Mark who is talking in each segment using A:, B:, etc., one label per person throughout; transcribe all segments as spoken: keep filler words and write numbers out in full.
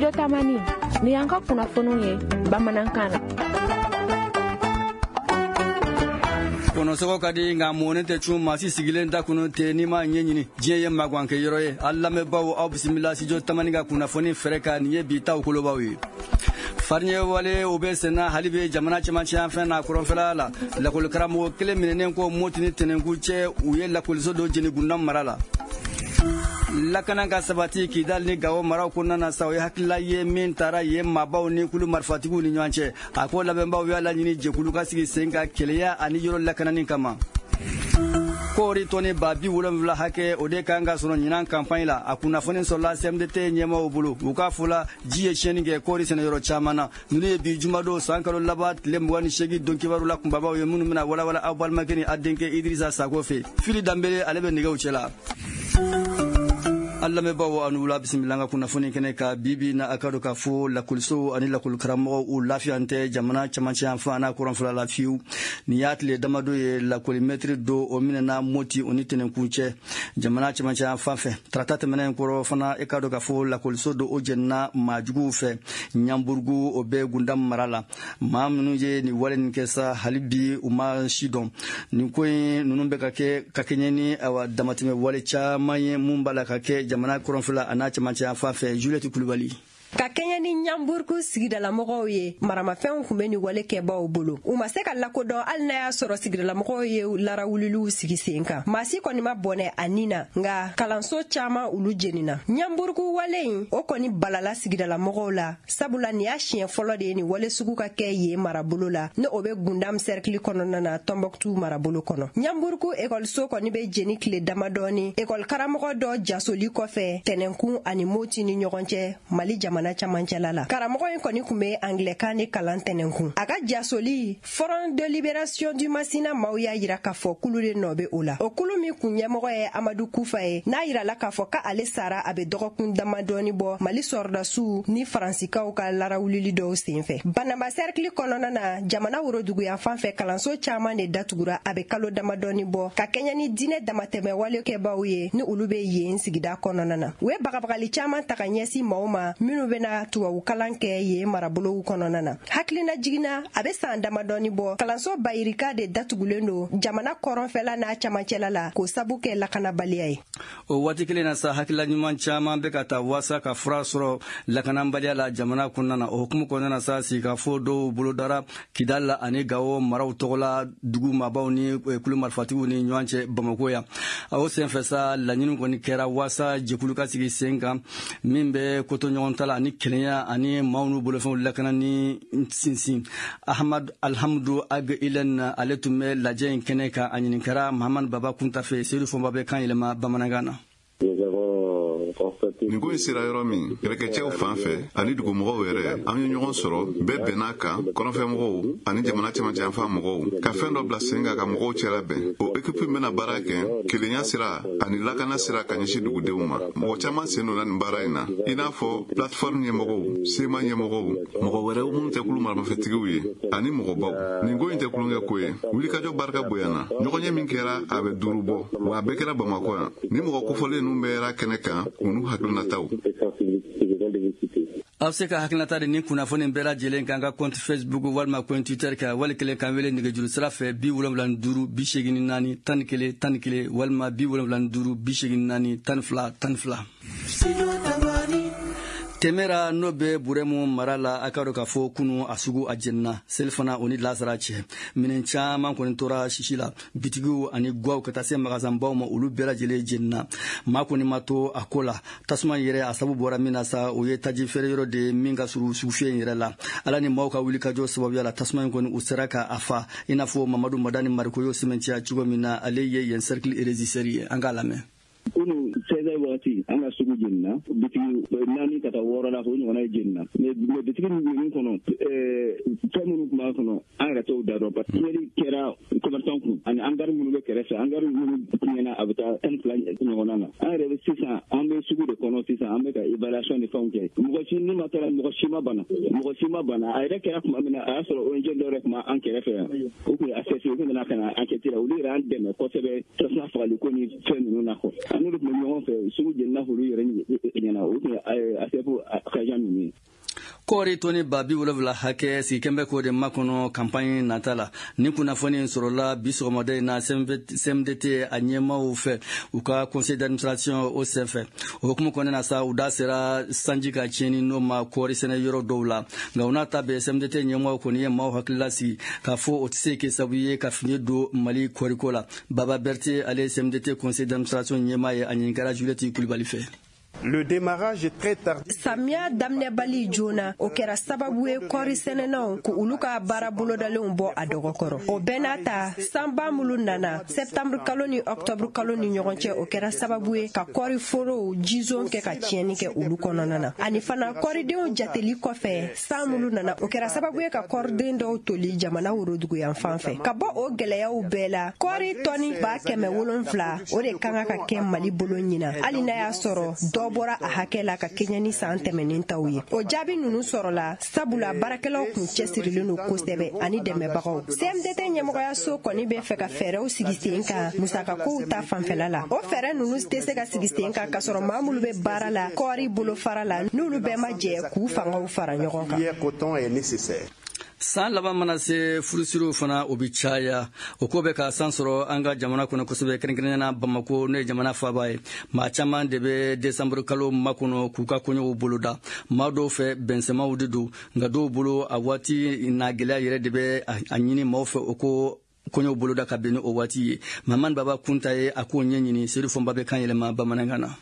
A: Studio Tamani ni yanka kunnafoniw ye bamanankan na.
B: Kono sogo kadi nga mone te chuma si sigilen da kuno te ni ma nyenyini je ye magwanke yoro ye alla me bawo aw bismillah Studio Tamani ga kunnafoni freka ni ye bi taw kulo bawi farnye wale obe sena halibe jamana chama cha fa na koronfela la la kol karamo kele minenen ko motini tenengu che uye la kol zodo jeni gundam marala la kananga sabati ki dal ni gawo maraw kunna na sawi hakilla ye min tara ye mabaw ni kulu marfatigu ni nyanche akola bembaw ya la nyini je kulu kasigi senga keleya ani yoro la kanani kama kori toni babi wolom vla hake ode kanga sono nyinan campagne la akuna foni so la C M D T nyema obulu uka fula jiye sheninge kori sene yoro chamana nune bi jumado sankalo labat lembwani shegi donki barula kumbaba yo munu mina wala wala abal makeni adenke Idrissa Sagofe fili dambele alebe niga uchela Allah me bawo anula bismillah nga kunnafoni kene ka bibi na akado ka fo la kulso ani la kul karamo u lafiante jamana chamanchi afana kuran fula lafiu ni yatle damado ye la kolimetri do o minana moti onitene kunche jamana chamanchi afafe tratate menen koro fana ekado ka fo la kulso do o jenna majugu fe nyamburgu obe gundam marala mamnu je ni walen kesa halibi uma shidon ni koy nunumbe kake kakenyeni awa damatime wale chamaye mumbala kake jamana koronfula anacha mancha afafe Juliette Kulubali
C: ka kenya ni nyamburku sigidala mɔgɔw ye maramafɛnw kun bɛ ni wale kɛbaw bolo u ma se ka lakodɔn hali n'a y'a sɔrɔ sigidala mɔgɔw ye lara wuliliw sigi sen kan maasi kɔni ma bɔnɛ a nin na nga kalanso caaman olu jenina nyamburku wale in o kɔni balala sigidala mɔgɔw la sabula ni y'a siɲɛ fɔlɔ de ye ni wale sugu ka kɛ ye marabolo la ne o bɛ gundam cercle kɔnɔna na Tombouctou marabolo kɔnɔ nyamburku ekɔliso kɔni bɛ jeni tile damadɔni ekɔli karamɔgɔ dɔ jasoli kɔfɛ tɛnɛnkun ani moti ni ɲɔgɔn cɛ Mali jamana camancɛla la karamɔgɔ in kɔni kun bɛ anglɛkan ni kalan tɛnɛnkun a ka jasoli Front de Libération du Masina maaw y'a yira k'a fɔ kulu de nɔ bɛ o la o kulu min kun ɲɛmɔgɔ ye Amadu Kufa ye n'a yirala k'a fɔ k'ale sara a bɛ dɔgɔkun damadɔni bɔ Mali sɔrɔdasiw ni Faransikaw ka larawulili dɔw senfɛ Banamba cercle kɔnɔna na jamana woroduguya fan fɛ kalanso caaman de datugura a bɛ kalo damadɔni bɔ ka kɛɲɛ ni diinɛ damatɛmɛ walekɛbaw ye ni olu bɛ yen sigida kɔnɔna na u ye bagabagali caaman ta ka ɲɛsin maaw ma minnu bɛna tubabu kalan kɛ ye marabolow kɔnɔna na hakilina jigina a bɛ san damadɔni bɔ kalanso bayirika de datugulen do jamana kɔrɔnfɛla n'a camancɛla la k'o sabu kɛ lakanabaliya ye
B: o waati kelen na sa hakilila ɲuman caaman bɛ ka taa wasa ka fura sɔrɔ lakanabaliya la jamana kɔnɔna na o hukumu kɔnɔna na sa sigikafo dɔw bolodara Kidal la ani Gawo maraw tɔgɔ la dugu maabaw ni kulu marifatigiw ni ɲɔgɔn cɛ Bamako yan o senfɛ sa laɲini kɔni kɛra wasa jɛkulu ka sigi sen kan min bɛ koto ɲɔgɔn ta la ani kelenya ani maunu bolofɛnw lakana ni sinsin Ahmad Alhamdu Ag Ilen ale tun bɛ lajɛ in kɛnɛ kan a ɲininkara Mahamad Baba Kunta fɛ Seydou Fonba bɛ kan yɛlɛma bamanankan na
D: nin ko in sera yɔrɔ min kɛlɛkɛcɛw fan fɛ ani dugumɔgɔw yɛrɛ an ye ɲɔgɔn sɔrɔ bɛɛ bɛn'a kan kɔnɔfɛmɔgɔw ani jamana cɛmancɛ yanfan mɔgɔw ka fɛn dɔ bila sen kan ka mɔgɔw cɛla bɛn o ekipu bɛna baara kɛ kelenya sira ani lakana sira ka ɲɛsin dugudenw ma mɔgɔ caman sen donna nin baara in na i n'a fɔ plateforme ɲɛmɔgɔw sema ɲɛmɔgɔw mɔgɔ wɛrɛw minnu tɛ kulu maramafɛtigiw ye ani mɔgɔbaw nin ko in tɛ kulonkɛ ko ye wulikajɔ barika bonyana ɲɔgɔnye min kɛra a bɛ duuru bɔ wa a bɛɛ kɛra Bamako yan ni mɔgɔ kofɔlen ninnu bɛɛ yɛrɛ kɛnɛ kan unu hakilinataw
B: aw se ka hakilinata de ni kunnafoni bɛɛ lajɛlen kan ka compte Facebook walima compte Twitter kan wali kelen kan wele nɛgɛjuru sira fɛ bi wolonwula ni duuru bi seegin ni naani tan ni kelen tan ni kelen walima bi wolonwula ni duuru bi seegin ni naani tan ni fila tan ni fila Temera no be buremu marala akaro ka fo kunu asugu ajenna selfana oni lazara che minen chama koni tora shishila bitigu ani gwaw kata se magazan baw ma ulu bela jele jenna makoni mato akola tasma yere asabu bora minasa o ye taji fere yoro de minga suru sufe yere la ala ni mawka wuli ka jo sababu yala tasma koni usaraka afa inafo Mamadou Madani Mariko yo simentia chugo mina aleye yen cercle irrésistible angalame
E: kunu sɛgɛ waati an ka sugu jenina bitigi naani ka taa wɔɔrɔ la o ɲɔgɔnna ye jenina mais bitigi ninnu kɔnɔ fɛn minnu tun b'a kɔnɔ an yɛrɛ t'o da dɔn parce que yeli kɛra commerçant kun ani angari minnu bɛ kɛrɛfɛ angari minnu tiɲɛna a bɛ taa tan fila ɲɔgɔnna na an yɛrɛ bɛ sisan an bɛ sugu de kɔnɔ sisan an bɛ ka évaluation ni fɛnw kɛ mɔgɔ si ni ma taara mɔgɔ si ma bana mɔgɔ si ma bana a yɛrɛ kɛra tuma min na a y'a sɔrɔ O N G dɔ yɛrɛ tun b'an kɛrɛfɛ yan o tun ye A C C o tun nana ka na enquête la olu yɛrɛ an dɛmɛ kosɛbɛ tasuma fagali ko ni fɛn ninnu na kɔ an n'olu tun bɛ ɲɔgɔn fɛ sugu jenina nafolo yɛrɛ ɲɛna o tun ye asɛfo akajan ninnu ye.
B: Kɔɔri toni babi wolonwula hakɛ sigikɛn bɛ k'o de makɔnɔ kampaɲi nata la ni kunnafoni sɔrɔla bi sɔgɔmada in na C M D T a ɲɛmaaw fɛ u ka conseil d'administration o senfɛ o hukumu kɔnɔna na sa u da sera sanji ka tiɲɛni n'o ma kɔɔri sɛnɛ yɔrɔ dɔw la nka u n'a ta bɛɛ C M D T ɲɛmaaw kɔni ye maaw hakili lasigi k'a fɔ o tɛ se kɛ sababu ye ka fiɲɛ don Mali kɔɔriko la. Baba Berté ale ye C M D T conseil d'administration ɲɛmaa ye a ɲininkɛra Juliette Kulibali fɛ.
F: Le démarrage est très tardif.
C: Samia daminɛbali joona o kɛra sababu ye kɔɔri sɛnɛnaw ko olu ka baara bolodalenw bɔ a dɔgɔkɔrɔ. O bɛɛ n'a ta sanba mulu nana septembre kalo ni octobre kalo ni ɲɔgɔn cɛ o kɛra sababu ye ka kɔɔri forow jizon kɛ ka tiɲɛni kɛ olu kɔnɔna na. Ani fana kɔɔridenw jateli kɔfɛ san mulu nana o kɛra sababu ye ka kɔɔriden dɔw toli jamana worodugu yan fan fɛ. Ka bɔ o gɛlɛyaw bɛɛ la kɔɔri tɔni ba kɛmɛ wolonfila o de kan ka kɛ Mali bolo ɲina hali n'a y'a sɔrɔ dɔ bɔra a hakɛ la ka kɛɲɛ ni san tɛmɛnen taw ye. O jaabi ninnu sɔrɔla sabula baarakɛlaw kun cɛsirilen don kosɛbɛ ani dɛmɛbagaw. C M D T ɲɛmɔgɔyaso kɔni bɛ fɛ ka fɛɛrɛw sigi sen kan musakakow ta fanfɛla la. O fɛɛrɛ ninnu tɛ se ka sigi sen kan ka sɔrɔ maa minnu bɛ baara la kɔɔri bolofara la n'olu bɛɛ ma jɛ k'u fangaw fara ɲɔgɔn kan.
B: San laban mana se furusiriw fana o bi caya o ko bɛ ka san sɔrɔ an ka jamana kɔnɔ kosɛbɛ kɛrɛnkɛrɛnnena Bamako n'o ye jamana faaba ye maa caman de bɛ décembre kalo makɔnɔ k'u ka kɔɲɔw boloda maa dɔw fɛ bɛnsɛmaw de don nka dɔw bolo a waati n'a gɛlɛya yɛrɛ de bɛ a ɲini maaw fɛ o ko kɔɲɔw boloda ka bɛn ni o waati ye Mamani Baba Kunta ye a k'o ɲɛɲini Seydou Fonba bɛ kan yɛlɛma bamanankan na.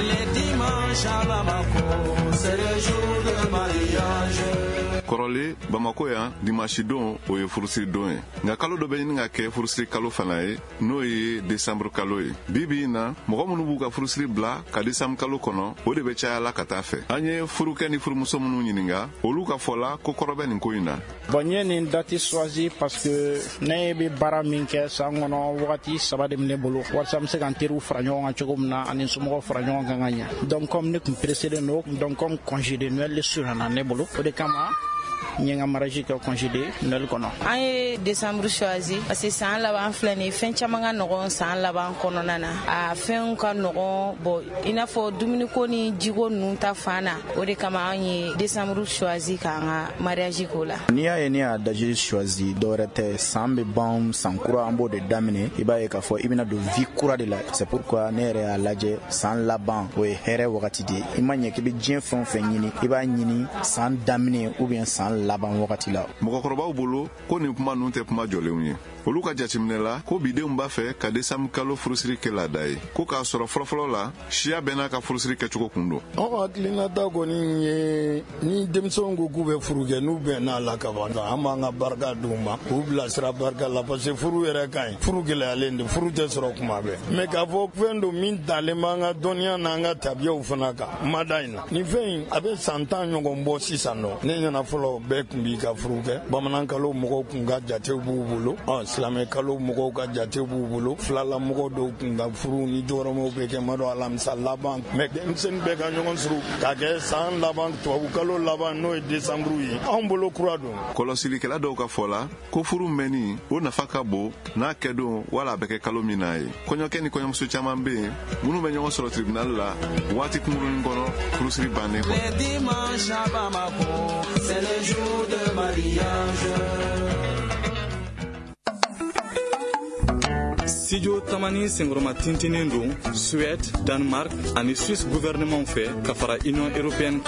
D: Kɔrɔlen Bamako yan dimanche don o ye furusiri don ye nka kalo dɔ bɛ ɲini ka kɛ furusiri kalo fana ye n'o ye décembre kalo ye bi bi in na mɔgɔ minnu b'u ka furusiri bila ka décembre kalo kɔnɔ o de bɛ cayala ka taa fɛ an ye furukɛ ni furumuso minnu ɲininka olu ka fɔ la ko kɔrɔ bɛ nin ko in na.
G: Bon n ye nin date choisi parce que ne bɛ baara min kɛ san kɔnɔ wagati saba de bɛ ne bolo walasa n bɛ se ka n teriw fara ɲɔgɔn kan cogo min na ani somɔgɔw fara ɲɔgɔn kan ka ɲɛ donc comme ne tun précédé don donc comme congé de Noël de surunyana ne bolo o de kama n ye n ka mariage kɛ congé de Noël kɔnɔ.
H: An ye décembre choisi parce que san laban filɛ nin ye fɛn caman ka nɔgɔn san laban kɔnɔna na a fɛnw ka nɔgɔn bon i n'a fɔ dumuniko ni jiko ninnu ta fan na o de kama an ye décembre choisi k'an ka mariage k'o la.
G: N'i y'a ye ne y'a date choisi dɔwɛrɛ tɛ san bɛ ban san kura an b'o de daminɛ i b'a ye k'a fɔ i bɛna don vie kura de la c'est pourquoi ne yɛrɛ y'a lajɛ san laban o ye hɛrɛ wagati de ye i ma ɲɛ k'i bɛ diɲɛ fɛn o fɛn ɲini i b'a ɲini san daminɛ ou bien san laban wagati la.
D: Mɔgɔkɔrɔbaw bolo ko nin kuma ninnu tɛ kuma jɔlenw ye olu ka jateminɛ la ko bidenw b'a fɛ ka décembre kalo furusiri kɛ laada ye ko k'a sɔrɔ fɔlɔfɔlɔ la siya bɛɛ n'a ka furusiri kɛcogo kun don.
I: An ka hakilinata kɔni ye ni denmisɛnw ko k'u bɛ furu kɛ n'u bɛn n'a la ka ban an b'an ka barika d'u ma k'u bilasira barika la parce que furu yɛrɛ ka ɲi furu gɛlɛyalen de furu tɛ sɔrɔ kuma bɛɛ mais k'a fɔ fɛn don min talen b'an ka dɔnniya n'an ka tabiyaw fana kan ma da in na nin fɛn in a bɛ san tan ɲɔgɔn bɔ sisan nɔ ne ɲɛna fɔlɔ bɛɛ tun b'i ka furu kɛ bamanankalo mɔgɔw kun ka jatew b'u bolo silamɛ kalo mɔgɔw ka jatew b'u bolo filala mɔgɔw dɔw kun ka furu ni jɔyɔrɔmaw bɛ kɛ ma dɔ alamisa laban mais denmisɛnnin bɛɛ ka ɲɔgɔn suru k'a kɛ san laban tubabu kalo laban n'o ye décembre ye anw bolo kura don.
D: Kɔlɔsilikɛla dɔw ka fɔ la ko furu mɛnni o nafa ka bon n'a kɛ don wala a bɛ kɛ kalo min na ye kɔɲɔkɛ ni kɔɲɔmuso caman bɛ yen minnu bɛ ɲɔgɔn sɔrɔ tribunal la waati kunkurunin kɔnɔ furusiri bannen kɔ.
J: Studio Tamani senkɔrɔma tintinin don Suède, Danemark ani Suisse gouvernement fɛ ka fara Union européenne.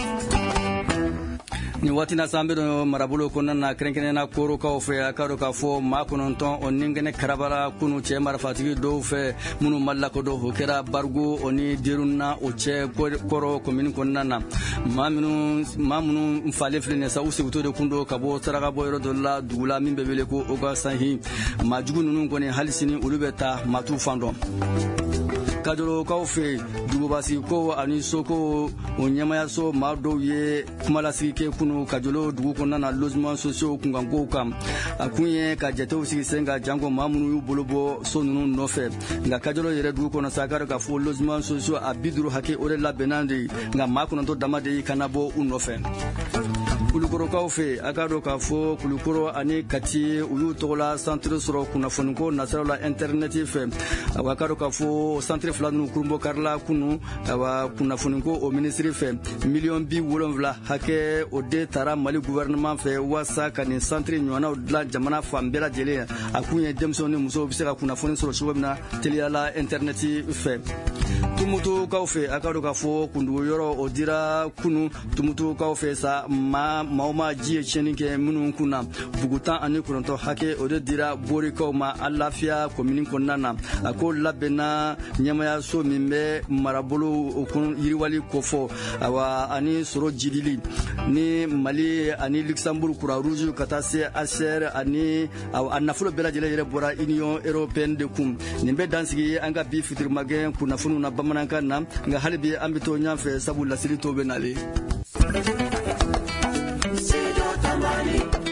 B: Ni waati na san bɛ don marabolo kɔnɔna na kɛrɛnkɛrɛnnena korokaw fɛ a ka dɔn k'a fɔ maa kɔnɔntɔn o ni kɛnɛ karabara kunu cɛ marifatigi dɔw fɛ minnu ma lakodɔn o kɛra barigo o ni deruna o cɛ kɔrɔ komini kɔnɔna na maa minnu maa minnu falen filɛ nin sa u segutɔ de kun don ka bɔ saraka bɔ yɔrɔ dɔ la dugu la min bɛ wele ko Ogasahi maa jugu ninnu kɔni hali sini olu bɛ taa maa t'u fan dɔn. Kajolokaw fɛ dugubasi ko ani soko o ɲɛmayaso maa dɔw ye kumalasigi kɛ kunu Kajolo dugu kɔnɔna na logement sociaux kunkankow kan a kun ye ka jatew sigi sen ka janko maa minnu y'u bolo bɔ so ninnu nɔfɛ nka Kajolo yɛrɛ dugu kɔnɔ sa ka dɔn k'a fɔ logement sociaux a bi duuru hakɛ o de labɛnna de nka maa kɔnɔntɔn dama de kana bɔ u nɔfɛ. Kulukorokaw fɛ a ka dɔn k'a fɔ Kulukoro ani Kati u y'u tɔgɔla centre sɔrɔ kunnafoniko nasiraw la internet fɛ a ka dɔn k'a fɔ centre fila ninnu kurunbɔ karila kunu awa kunnafoni ko o minisiri fɛ miliyɔn bi wolonwula hakɛ o de taara Mali gouvernement fɛ wasa ka nin centre ɲɔgɔnnaw dilan jamana fan bɛɛ lajɛlen a kun ye denmisɛnw ni musow bɛ se ka kunnafoni sɔrɔ cogo min na teliyala internet fɛ. Tumutukaw fɛ a ka dɔn k'a fɔ kundugu yɔrɔ o dira kunu tumutukaw fɛ sa maa maaw ma ji ye tiɲɛni kɛ minnu kun na bugu tan ani kɔnɔntɔn hakɛ o de dira borikaw ma a lafiya komini kɔnɔna na a ko labɛnna ɲɛmayaso min bɛ marabolo kun yiriwali kofɔ awa ani sɔrɔ jidili ni Mali ani Luxembourg Croix Rouge ka taa se A C R ani a nafolo bɛɛ lajɛlen yɛrɛ bɔra Union Européenne de kun nin bɛ dansigi an ka bi fitirimagɛn kunnafoniw na bamanankan na nka hali bi an bɛ to ɲɔgɔn fɛ sabu lasiri to bɛ nale.